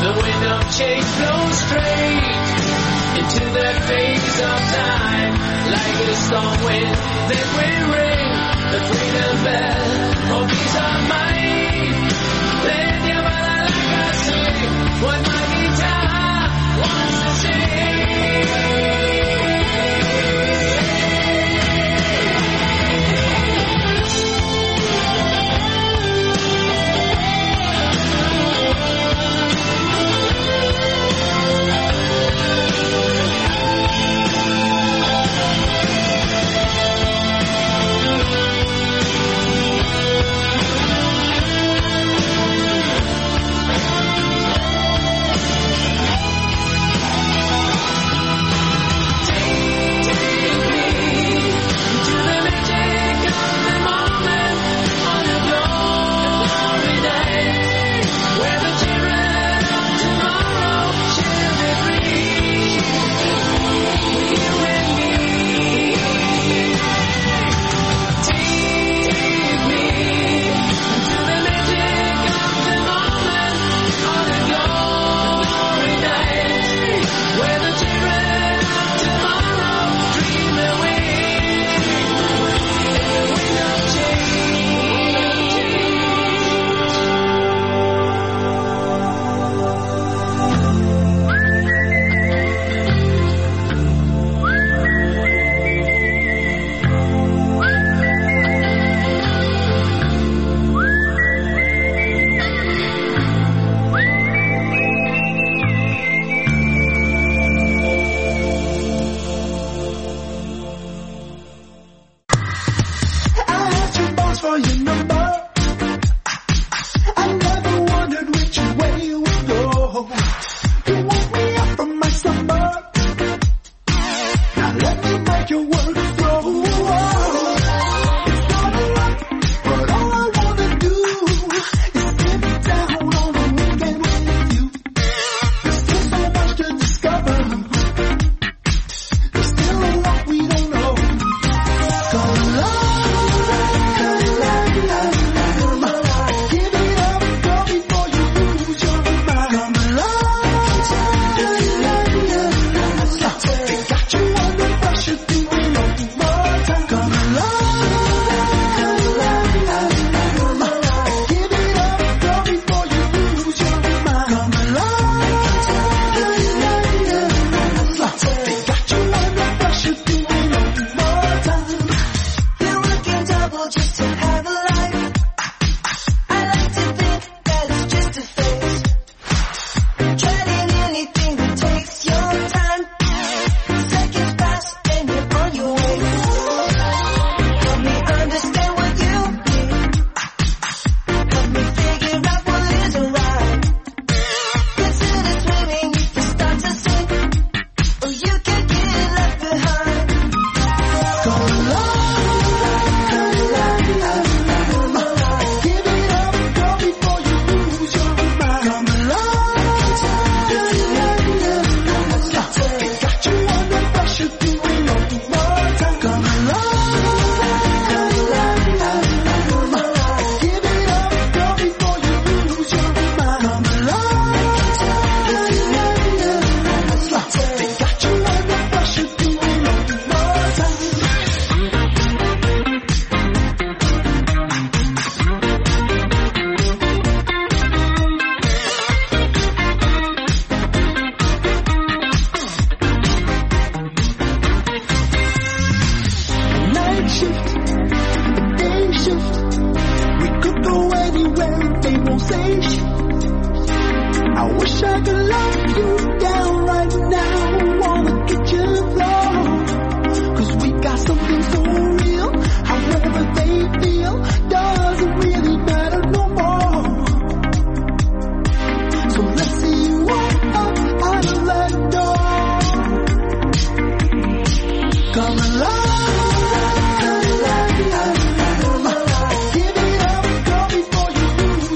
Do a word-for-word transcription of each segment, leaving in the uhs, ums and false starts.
The wind of change blows straight into that phase of time. Like a storm wind that will ring the freedom bell. Oh, these are mine. Let your bala like I sing what my guitar wants to sing.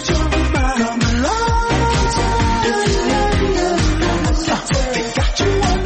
You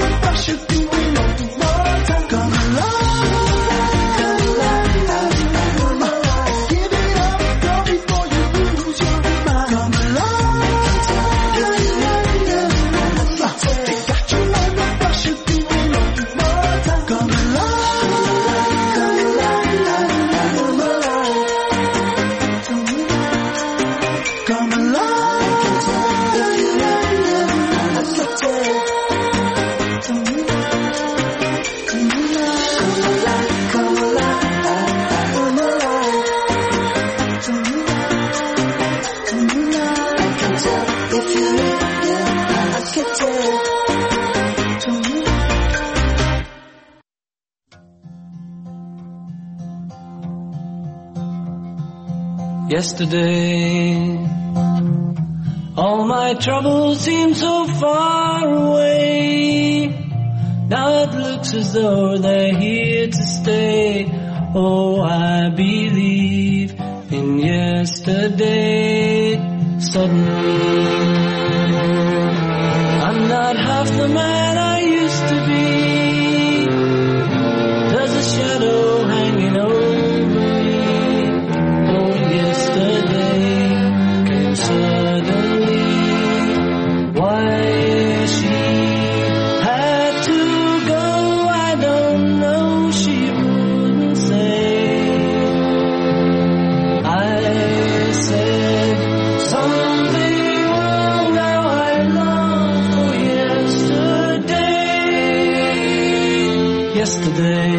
Yesterday, all my troubles seem so far away. Now it looks as though they're here to stay. Oh, I believe in yesterday. Suddenly, I'm not half the man I used to be. There's a shadow hanging over me. Oh, yesterday came suddenly. Why she had to go, I don't know. She wouldn't say. I said something wrong. Now I long for yesterday. Yesterday,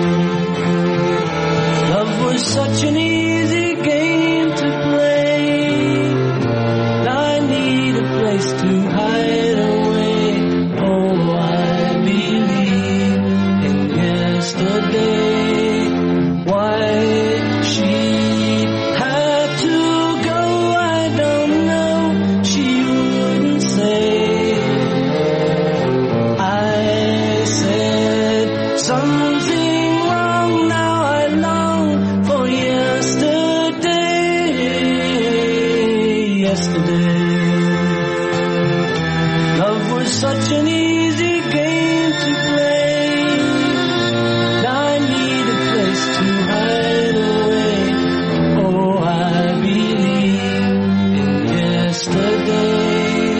love was such an easy game to play. Now I need a place to hide away. Oh, I believe in yesterday. Why she had to go, I don't know. She wouldn't say. I said something wrong. Now I long for yesterday. Yesterday, love was such an easy game to play. Now I need a place to hide away. Oh, I believe in yesterday.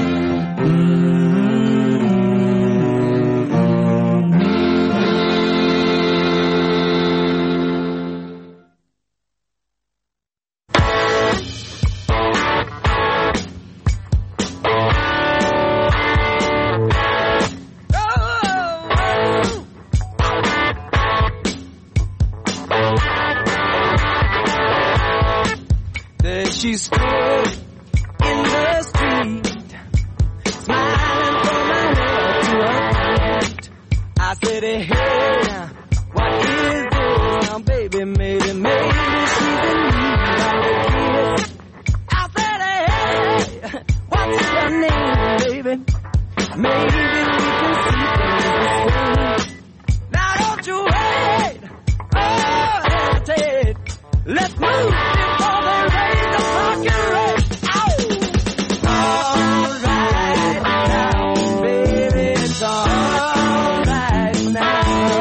There she stood in the street, smiling from her head to her feet. I said, hey, now, what is this? Now, baby, maybe, maybe she's in need of a kiss. I said, hey, what's your name, baby? Maybe we can see things the same. Now, don't you wait, oh, hesitate. Let's move before they raise the fucking rate. Ow! All right now, baby, it's all right now.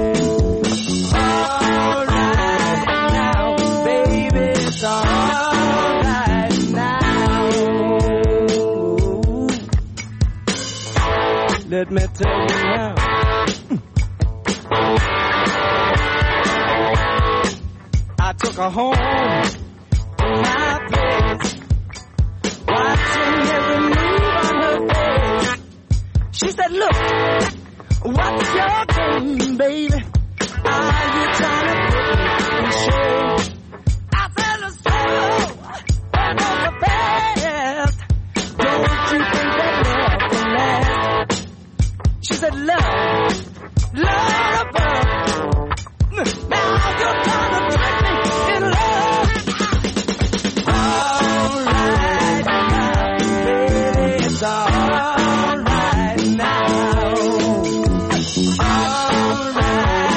All right now, baby, it's all right now. Let me tell you now. I took her home to my place, watching every move on her face. She said, look, what's your game, baby? Are you trying to put me in shame? I said, let's go, I know the best. Don't you think that love can last? She said, love, love above. Now you're trying to trick me in love. All right now, baby, it's all right now. All right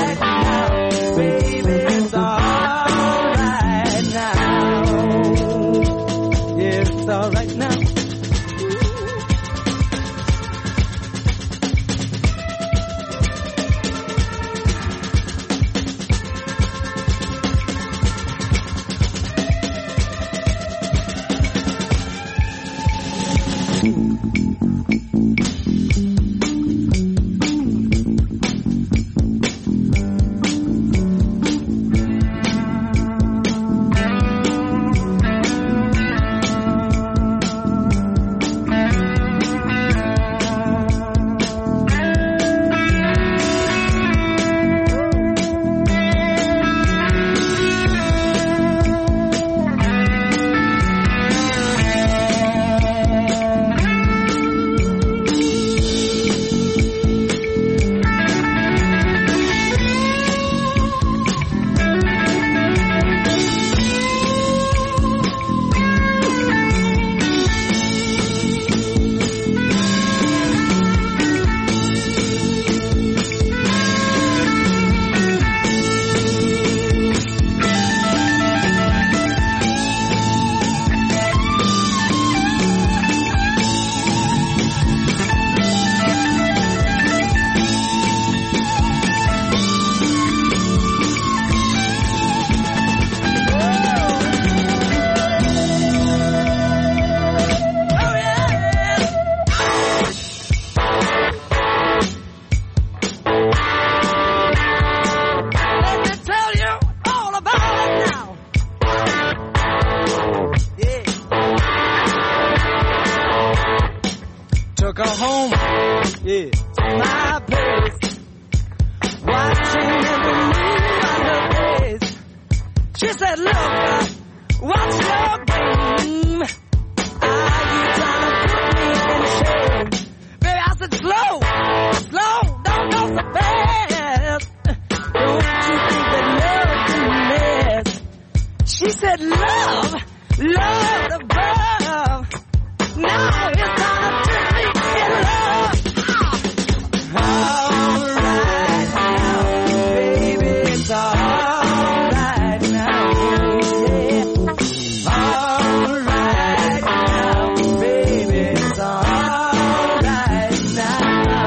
took her home, yeah, to my place, watching every move on her face. She said, look, what's your game? Are you trying to put me in shame? Baby, I said, slow, slow, don't go so fast. Don't you think that love can last? She said, love, love above. Now it's time to put me in love. All right now, baby, it's all right now. Yeah. All right now, baby, it's all right now.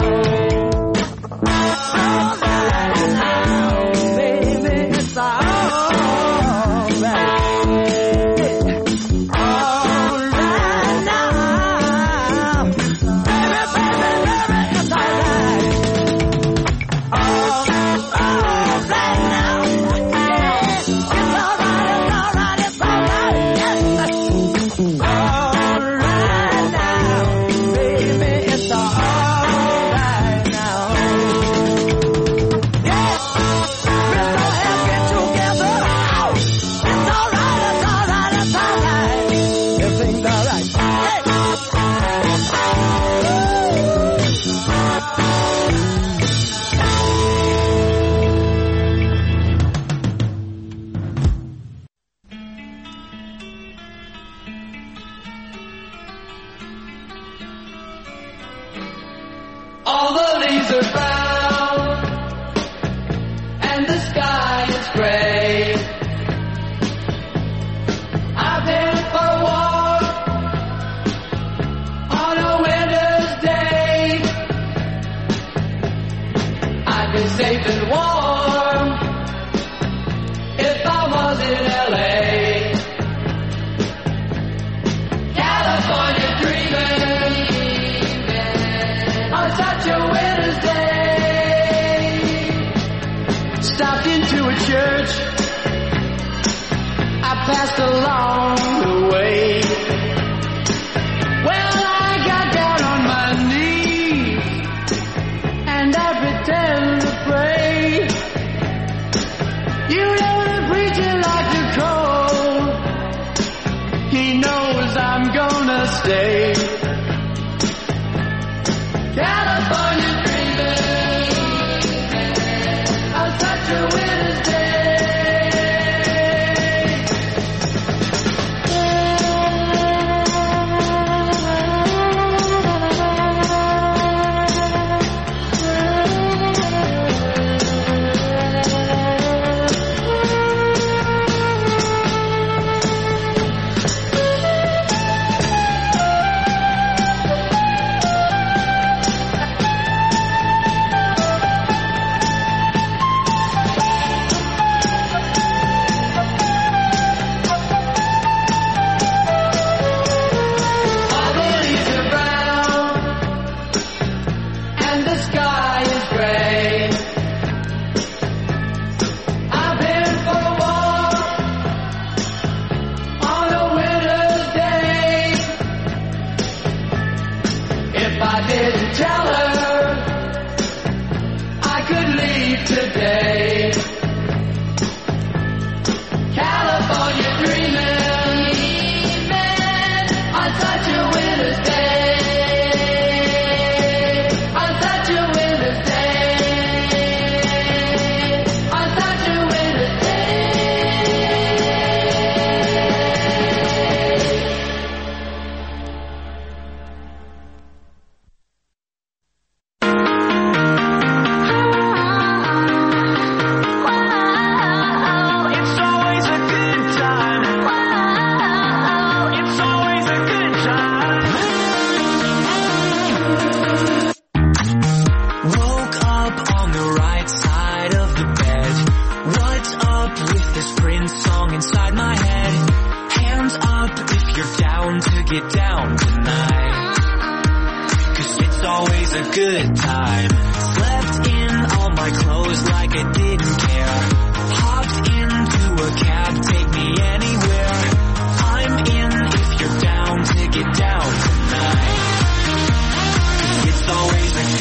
All right now, baby, it's all right. All the leaves are brown and the sky is gray. I've been for a walk on a winter's day. I'd be safe and warm if I was in L A. California dreaming on such a winter's day. Stopped into a church I passed along the way. Well, I got down on my knees and I pretend to pray. You know the preacher like to call. He knows I'm gonna stay. California dreaming on such a winter's day.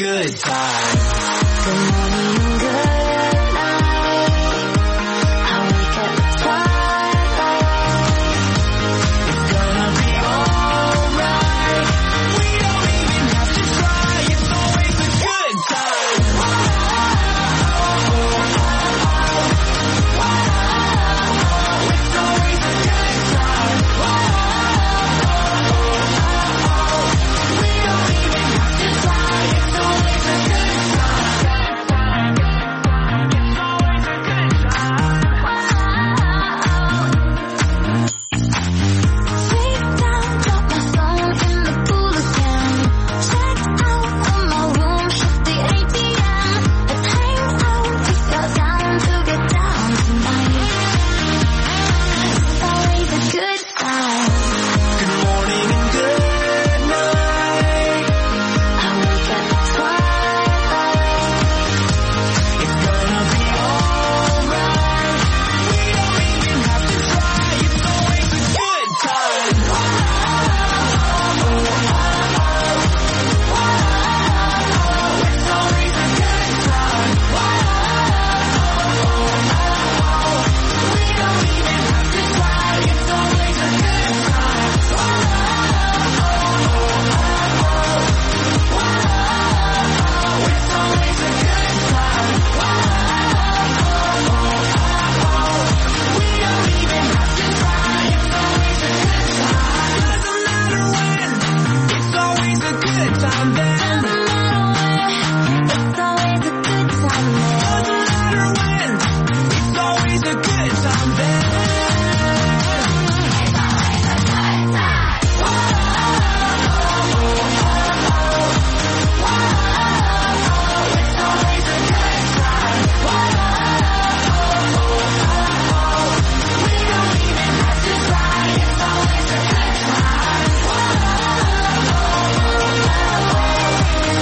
good time. Good morning, good night. I wake up at twilight. It's gonna be alright. We don't even have to try. It's always a good time. It's always a good time. We don't even have to try. It's always a good time. It's always a good time. Face down, drop my phone in the pool again. Check out of my room, shift the A T M. Let's hang out if you're down to get down tonight. It's always a good time. Good morning and good night. I wake up at twilight. It's gonna be alright. We don't even have to try. It's always a good time. It's always a good time. We don't even have to try. It's always a good time. It's always a good time. We don't even have to try. It's always a good time. Doesn't matter when. It's always a good time then. It's always a good time there. Doesn't matter when. It's always a good time then. It's always a good time. We don't even have to try. It's always a good time.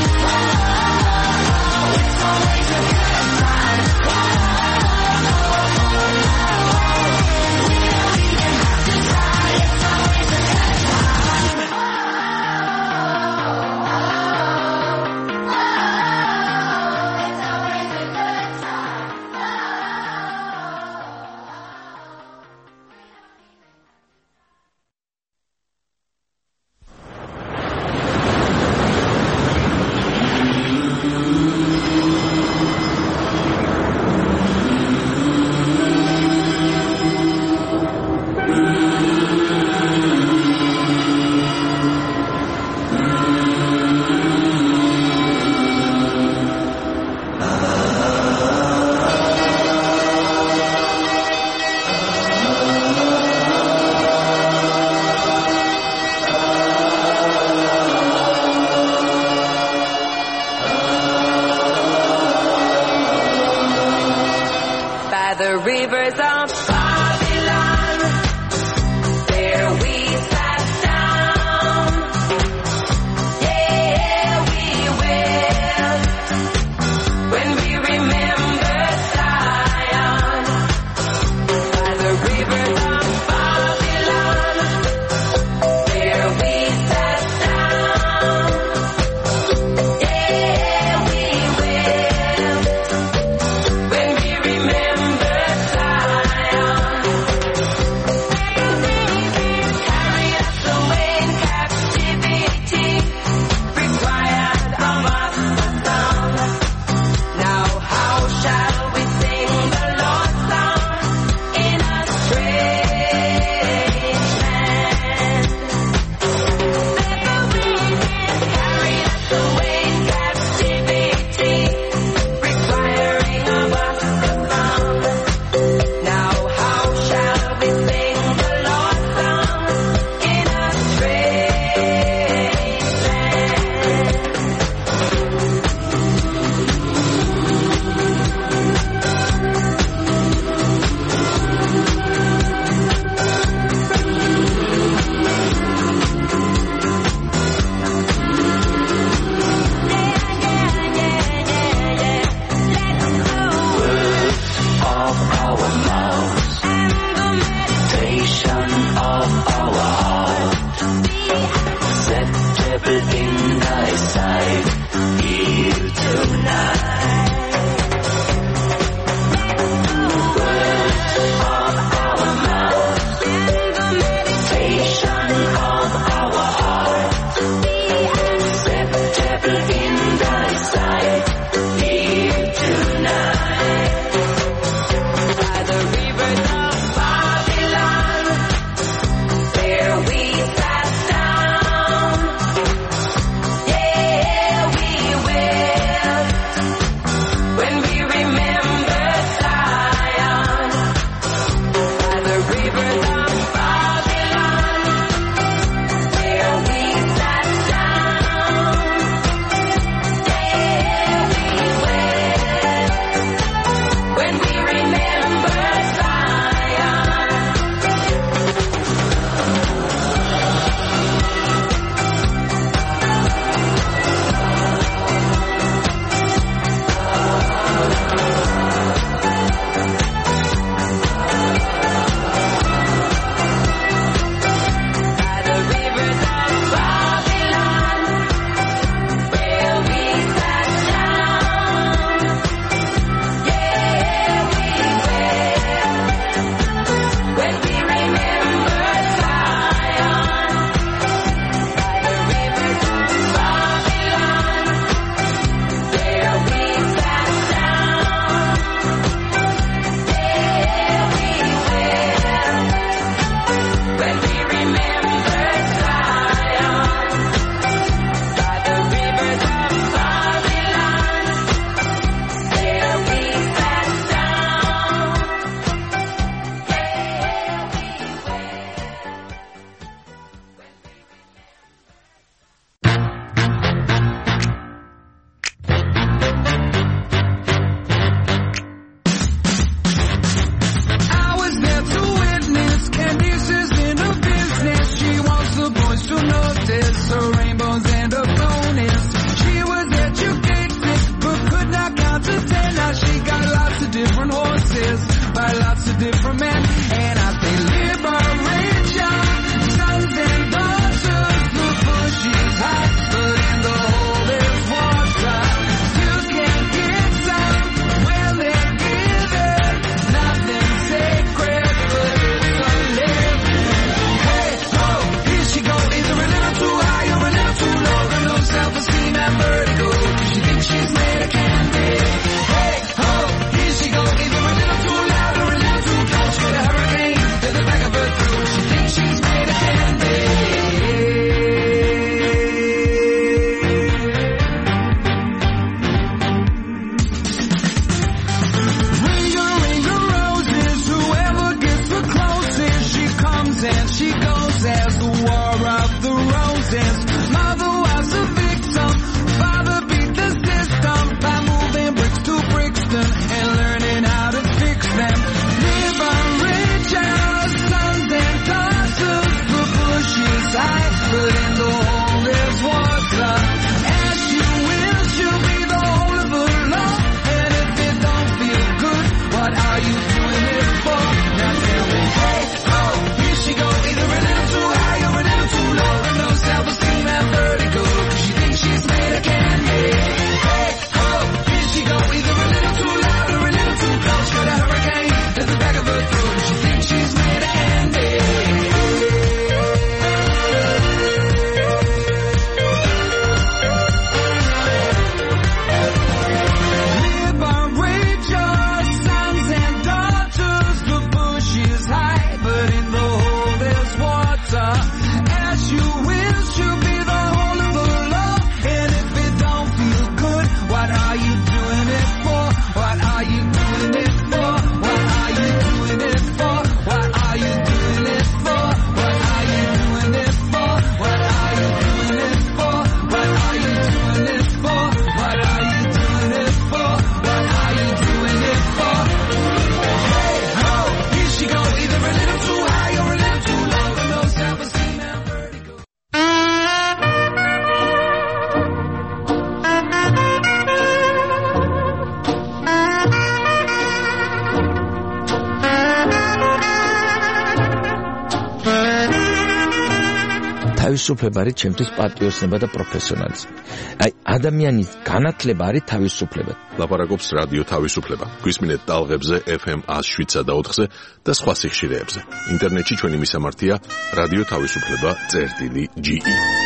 თავისუფლება არის ჩემთვის პატრიოტიზმი და პროფესიონალიზმი. აი, ადამიანის განათლება არის თავისუფლება. ლაპარაკობს რადიო თავისუფლება. გვისმინეთ ტალღებზე ეფ ემ one oh seven და ოთხზე და სხვა სიხშირეებზე. ინტერნეტში ჩვენი მისამართია რადიო თავისუფლება წერტილი ჯი ი.